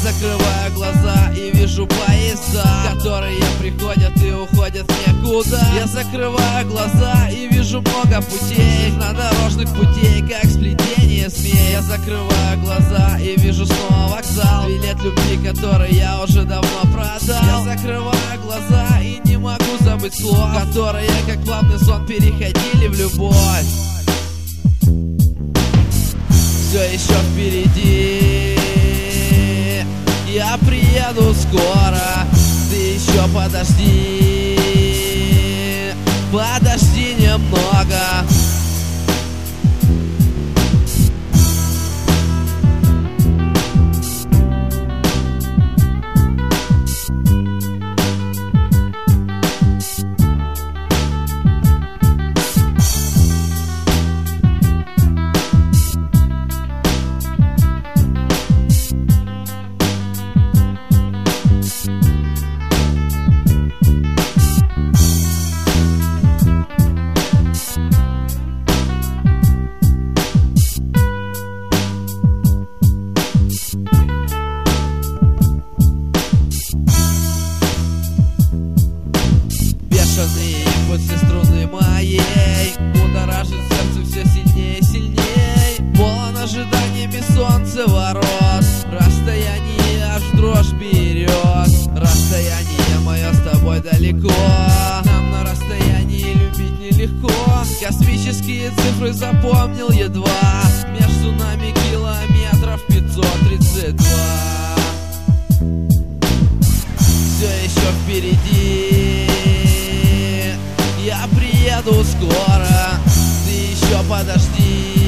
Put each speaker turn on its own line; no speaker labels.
закрываю глаза и вижу поезда, которые приходят и уходят некуда. Я закрываю глаза и вижу много путей, дорожных путей, как сплетение змей. Я закрываю глаза и вижу снова вокзал, билет любви, который я уже давно продал. Я закрываю глаза и не могу забыть слов, которые как плавный сон переходили в любовь. Все еще впереди, я приеду скоро, ты еще подожди, подожди немного. После струны моей будоражит сердце все сильнее и сильнее. Полон ожиданиями солнце ворот, расстояние аж дрожь берет. Расстояние мое с тобой далеко, нам на расстоянии любить нелегко. Космические цифры запомнил едва, между нами километров 532. Все еще впереди, я приеду скоро, ты еще подожди.